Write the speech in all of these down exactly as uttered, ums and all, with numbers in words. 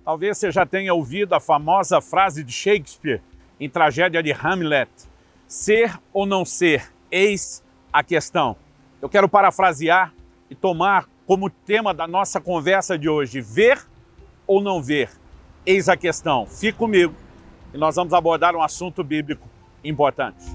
Talvez você já tenha ouvido a famosa frase de Shakespeare em Tragédia de Hamlet: ser ou não ser, eis a questão. Eu quero parafrasear e tomar como tema da nossa conversa de hoje: ver ou não ver, eis a questão. Fique comigo e nós vamos abordar um assunto bíblico importante.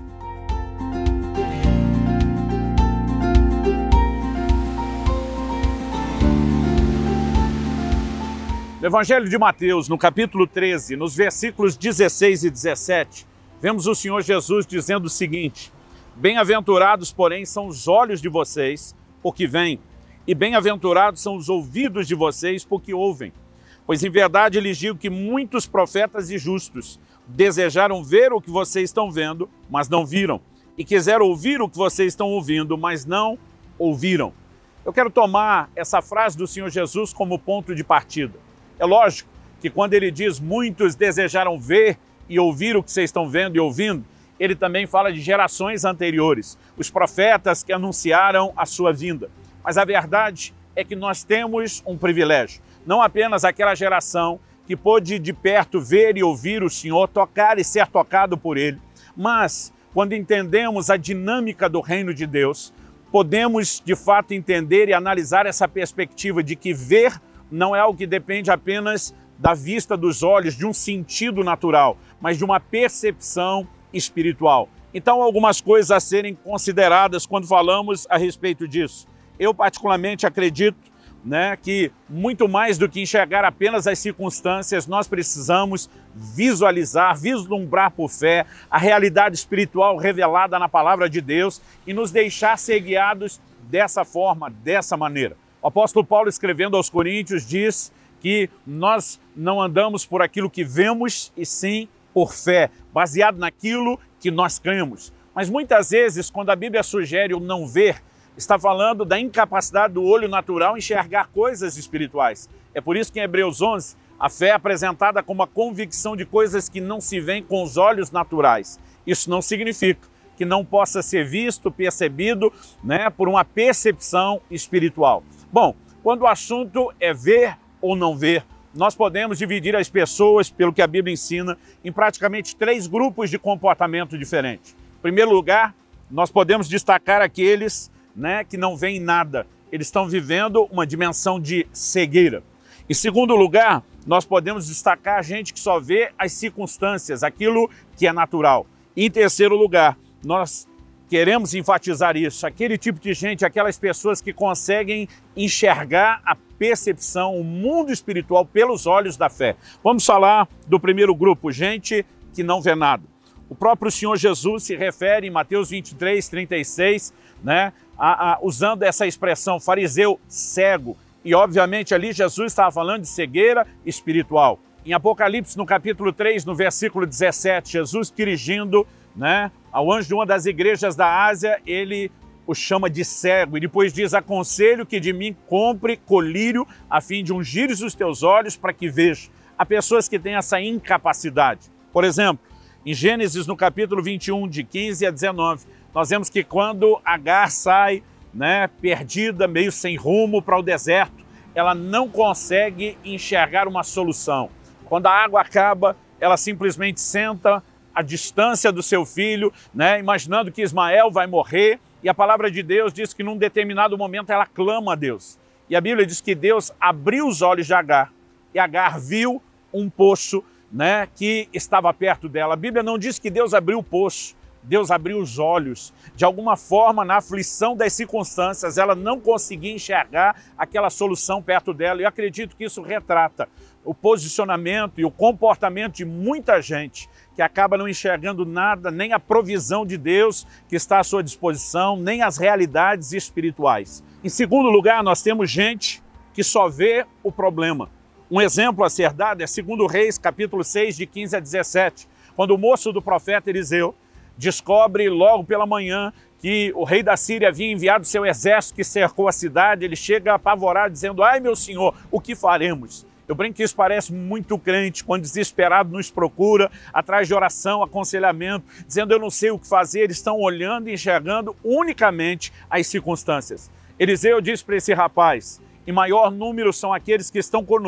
No Evangelho de Mateus, no capítulo treze, nos versículos dezesseis e dezessete, vemos o Senhor Jesus dizendo o seguinte: bem-aventurados, porém, são os olhos de vocês, porque veem, e bem-aventurados são os ouvidos de vocês, porque ouvem. Pois em verdade lhes digo que muitos profetas e justos desejaram ver o que vocês estão vendo, mas não viram, e quiseram ouvir o que vocês estão ouvindo, mas não ouviram. Eu quero tomar essa frase do Senhor Jesus como ponto de partida. É lógico que quando ele diz muitos desejaram ver e ouvir o que vocês estão vendo e ouvindo, ele também fala de gerações anteriores, os profetas que anunciaram a sua vinda. Mas a verdade é que nós temos um privilégio, não apenas aquela geração que pôde de perto ver e ouvir o Senhor, tocar e ser tocado por ele, mas quando entendemos a dinâmica do reino de Deus, podemos de fato entender e analisar essa perspectiva de que ver não é algo que depende apenas da vista dos olhos, de um sentido natural, mas de uma percepção espiritual. Então, algumas coisas a serem consideradas quando falamos a respeito disso. Eu particularmente acredito, né, que muito mais do que enxergar apenas as circunstâncias, nós precisamos visualizar, vislumbrar por fé a realidade espiritual revelada na palavra de Deus e nos deixar ser guiados dessa forma, dessa maneira. O apóstolo Paulo, escrevendo aos Coríntios, diz que nós não andamos por aquilo que vemos, e sim por fé, baseado naquilo que nós cremos. Mas muitas vezes, quando a Bíblia sugere o não ver, está falando da incapacidade do olho natural enxergar coisas espirituais. É por isso que em Hebreus onze, a fé é apresentada como a convicção de coisas que não se veem com os olhos naturais. Isso não significa que não possa ser visto, percebido, né, por uma percepção espiritual. Bom, quando o assunto é ver ou não ver, nós podemos dividir as pessoas, pelo que a Bíblia ensina, em praticamente três grupos de comportamento diferentes. Em primeiro lugar, nós podemos destacar aqueles, né, que não veem nada. Eles estão vivendo uma dimensão de cegueira. Em segundo lugar, nós podemos destacar a gente que só vê as circunstâncias, aquilo que é natural. E em terceiro lugar, nós queremos enfatizar isso, aquele tipo de gente, aquelas pessoas que conseguem enxergar a percepção, o mundo espiritual pelos olhos da fé. Vamos falar do primeiro grupo, gente que não vê nada. O próprio Senhor Jesus se refere em Mateus vinte e três, trinta e seis, né, a, a, usando essa expressão fariseu cego. E obviamente ali Jesus estava falando de cegueira espiritual. Em Apocalipse, no capítulo três, no versículo dezessete, Jesus dirigindo, né, ao anjo de uma das igrejas da Ásia, ele o chama de cego e depois diz: aconselho que de mim compre colírio a fim de ungires os teus olhos para que veja. Há pessoas que têm essa incapacidade. Por exemplo, em Gênesis, no capítulo vinte e um, de quinze a dezenove, nós vemos que quando Agar sai, né, perdida, meio sem rumo para o deserto, ela não consegue enxergar uma solução. Quando a água acaba, ela simplesmente senta à distância do seu filho, né, imaginando que Ismael vai morrer, e a palavra de Deus diz que num determinado momento ela clama a Deus. E a Bíblia diz que Deus abriu os olhos de Agar, e Agar viu um poço, né, que estava perto dela. A Bíblia não diz que Deus abriu o poço, Deus abriu os olhos. De alguma forma, na aflição das circunstâncias, ela não conseguia enxergar aquela solução perto dela. E eu acredito que isso retrata o posicionamento e o comportamento de muita gente que acaba não enxergando nada, nem a provisão de Deus que está à sua disposição, nem as realidades espirituais. Em segundo lugar, nós temos gente que só vê o problema. Um exemplo a ser dado é segundo Reis, capítulo seis, de quinze a dezessete, quando o moço do profeta Eliseu descobre logo pela manhã que o rei da Síria havia enviado seu exército que cercou a cidade. Ele chega apavorado dizendo: ai meu senhor, o que faremos? Eu brinco que isso parece muito crente, quando desesperado nos procura, atrás de oração, aconselhamento, dizendo: eu não sei o que fazer. Eles estão olhando e enxergando unicamente as circunstâncias. Eliseu diz para esse rapaz: em maior número são aqueles que estão conosco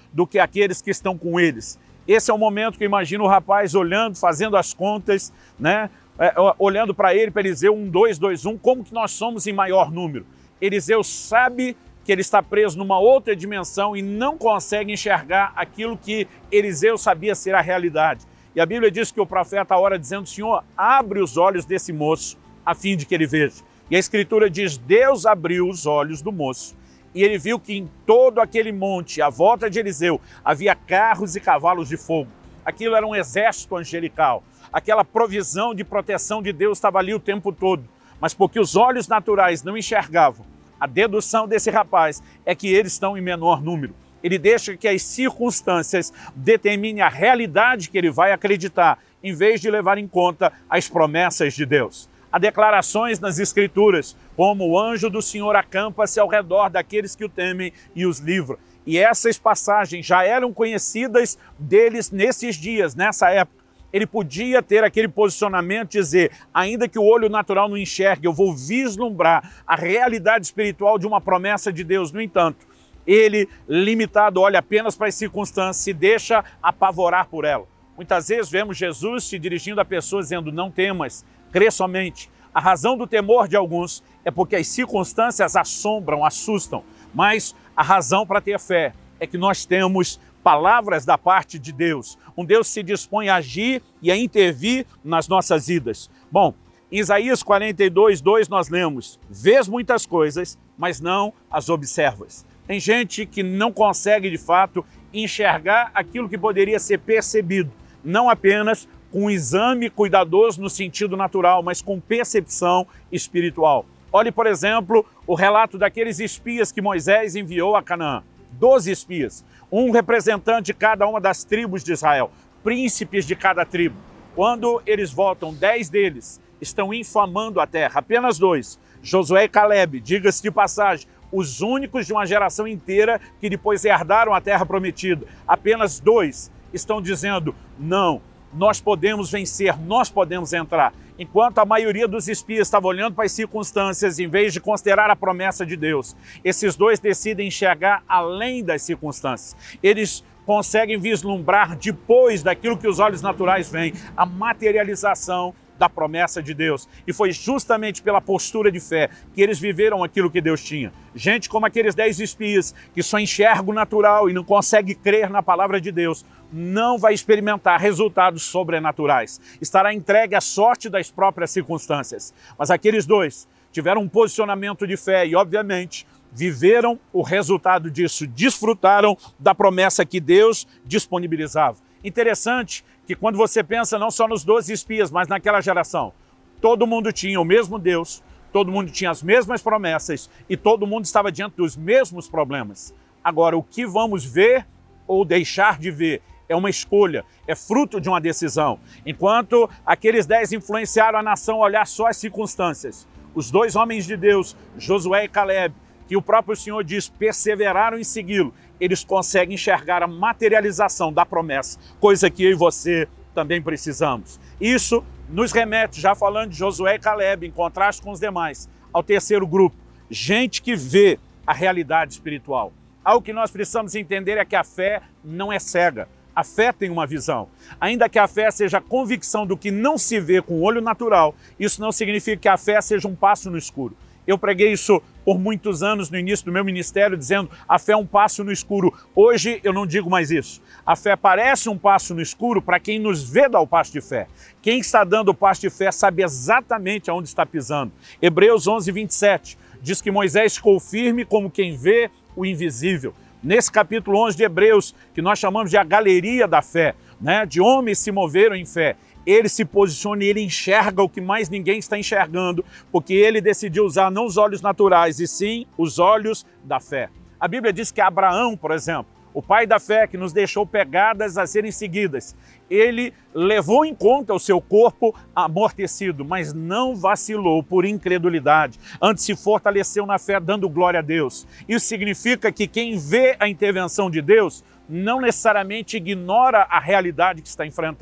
do que aqueles que estão com eles. Esse é o momento que eu imagino o rapaz olhando, fazendo as contas, né? É, olhando para ele, para Eliseu, um, dois, dois, um, como que nós somos em maior número? Eliseu sabe que ele está preso numa outra dimensão e não consegue enxergar aquilo que Eliseu sabia ser a realidade. E a Bíblia diz que o profeta ora dizendo: Senhor, abre os olhos desse moço a fim de que ele veja. E a Escritura diz: Deus abriu os olhos do moço e ele viu que em todo aquele monte, à volta de Eliseu, havia carros e cavalos de fogo. Aquilo era um exército angelical. Aquela provisão de proteção de Deus estava ali o tempo todo. Mas porque os olhos naturais não enxergavam, a dedução desse rapaz é que eles estão em menor número. Ele deixa que as circunstâncias determinem a realidade que ele vai acreditar, em vez de levar em conta as promessas de Deus. Há declarações nas Escrituras, como o anjo do Senhor acampa-se ao redor daqueles que o temem e os livra. E essas passagens já eram conhecidas deles nesses dias, nessa época. Ele podia ter aquele posicionamento de dizer: ainda que o olho natural não enxergue, eu vou vislumbrar a realidade espiritual de uma promessa de Deus. No entanto, ele, limitado, olha apenas para as circunstâncias, se deixa apavorar por ela. Muitas vezes vemos Jesus se dirigindo a pessoas dizendo: não temas, crê somente. A razão do temor de alguns é porque as circunstâncias assombram, assustam. Mas a razão para ter fé é que nós temos palavras da parte de Deus. Um Deus que se dispõe a agir e a intervir nas nossas vidas. Bom, em Isaías quarenta e dois, dois nós lemos: vês muitas coisas, mas não as observas. Tem gente que não consegue, de fato, enxergar aquilo que poderia ser percebido, não apenas com um exame cuidadoso no sentido natural, mas com percepção espiritual. Olhe, por exemplo, o relato daqueles espias que Moisés enviou a Canaã. Doze espias, um representante de cada uma das tribos de Israel, príncipes de cada tribo. Quando eles voltam, dez deles estão infamando a terra, apenas dois, Josué e Calebe, diga-se de passagem, os únicos de uma geração inteira que depois herdaram a terra prometida. Apenas dois estão dizendo: não, nós podemos vencer, nós podemos entrar. Enquanto a maioria dos espias estava olhando para as circunstâncias, em vez de considerar a promessa de Deus, esses dois decidem enxergar além das circunstâncias. Eles conseguem vislumbrar, depois daquilo que os olhos naturais veem, a materialização da promessa de Deus. E foi justamente pela postura de fé que eles viveram aquilo que Deus tinha. Gente como aqueles dez espias, que só enxerga o natural e não consegue crer na palavra de Deus, não vai experimentar resultados sobrenaturais. Estará entregue à sorte das próprias circunstâncias. Mas aqueles dois tiveram um posicionamento de fé e, obviamente, viveram o resultado disso, desfrutaram da promessa que Deus disponibilizava. Interessante que quando você pensa não só nos doze espias, mas naquela geração, todo mundo tinha o mesmo Deus, todo mundo tinha as mesmas promessas e todo mundo estava diante dos mesmos problemas. Agora, o que vamos ver ou deixar de ver é uma escolha, é fruto de uma decisão. Enquanto aqueles dez influenciaram a nação a olhar só as circunstâncias, os dois homens de Deus, Josué e Calebe, que o próprio Senhor diz, perseveraram em segui-lo, eles conseguem enxergar a materialização da promessa, coisa que eu e você também precisamos. Isso nos remete, já falando de Josué e Calebe, em contraste com os demais, ao terceiro grupo, gente que vê a realidade espiritual. Algo que nós precisamos entender é que a fé não é cega. A fé tem uma visão. Ainda que a fé seja a convicção do que não se vê com o olho natural, isso não significa que a fé seja um passo no escuro. Eu preguei isso por muitos anos no início do meu ministério, dizendo a fé é um passo no escuro. Hoje eu não digo mais isso. A fé parece um passo no escuro para quem nos vê dar o passo de fé. Quem está dando o passo de fé sabe exatamente aonde está pisando. Hebreus onze, vinte e sete diz que Moisés ficou firme como quem vê o invisível. Nesse capítulo onze de Hebreus, que nós chamamos de a galeria da fé, né? De homens se moveram em fé, ele se posiciona e ele enxerga o que mais ninguém está enxergando, porque ele decidiu usar não os olhos naturais, e sim os olhos da fé. A Bíblia diz que Abraão, por exemplo, o pai da fé que nos deixou pegadas a serem seguidas, ele levou em conta o seu corpo amortecido, mas não vacilou por incredulidade. Antes se fortaleceu na fé, dando glória a Deus. Isso significa que quem vê a intervenção de Deus não necessariamente ignora a realidade que está enfrentando.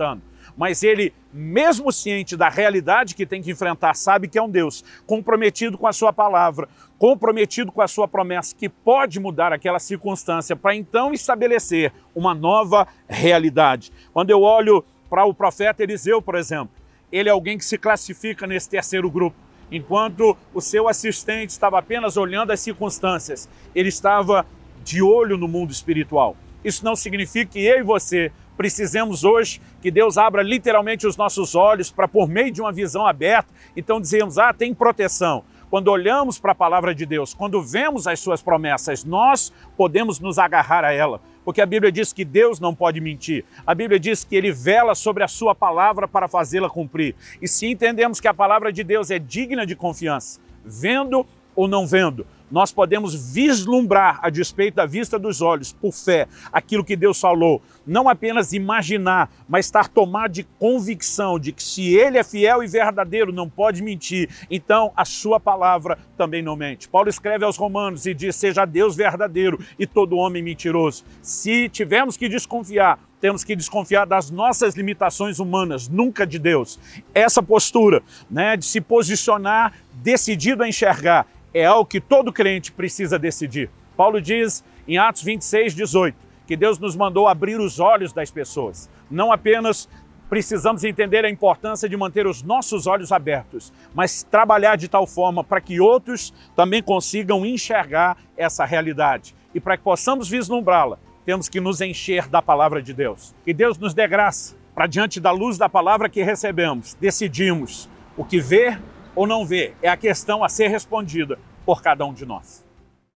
mas ele, mesmo ciente da realidade que tem que enfrentar, sabe que é um Deus comprometido com a sua palavra, comprometido com a sua promessa, que pode mudar aquela circunstância para então estabelecer uma nova realidade. Quando eu olho para o profeta Eliseu, por exemplo, ele é alguém que se classifica nesse terceiro grupo. Enquanto o seu assistente estava apenas olhando as circunstâncias, ele estava de olho no mundo espiritual. Isso não significa que eu e você precisemos hoje que Deus abra literalmente os nossos olhos para, por meio de uma visão aberta, então dizemos, ah, tem proteção. Quando olhamos para a palavra de Deus, quando vemos as suas promessas, nós podemos nos agarrar a ela. Porque a Bíblia diz que Deus não pode mentir. A Bíblia diz que Ele vela sobre a sua palavra para fazê-la cumprir. E se entendemos que a palavra de Deus é digna de confiança, vendo ou não vendo, nós podemos vislumbrar, a despeito da vista dos olhos, por fé, aquilo que Deus falou. Não apenas imaginar, mas estar tomado de convicção de que se Ele é fiel e verdadeiro, não pode mentir, então a sua palavra também não mente. Paulo escreve aos Romanos e diz, seja Deus verdadeiro e todo homem mentiroso. Se tivermos que desconfiar, temos que desconfiar das nossas limitações humanas, nunca de Deus. Essa postura, né, de se posicionar decidido a enxergar, é algo que todo crente precisa decidir. Paulo diz em Atos vinte e seis, dezoito, que Deus nos mandou abrir os olhos das pessoas. Não apenas precisamos entender a importância de manter os nossos olhos abertos, mas trabalhar de tal forma para que outros também consigam enxergar essa realidade. E para que possamos vislumbrá-la, temos que nos encher da palavra de Deus. Que Deus nos dê graça para, diante da luz da palavra que recebemos, decidirmos o que ver ou não ver. É a questão a ser respondida por cada um de nós.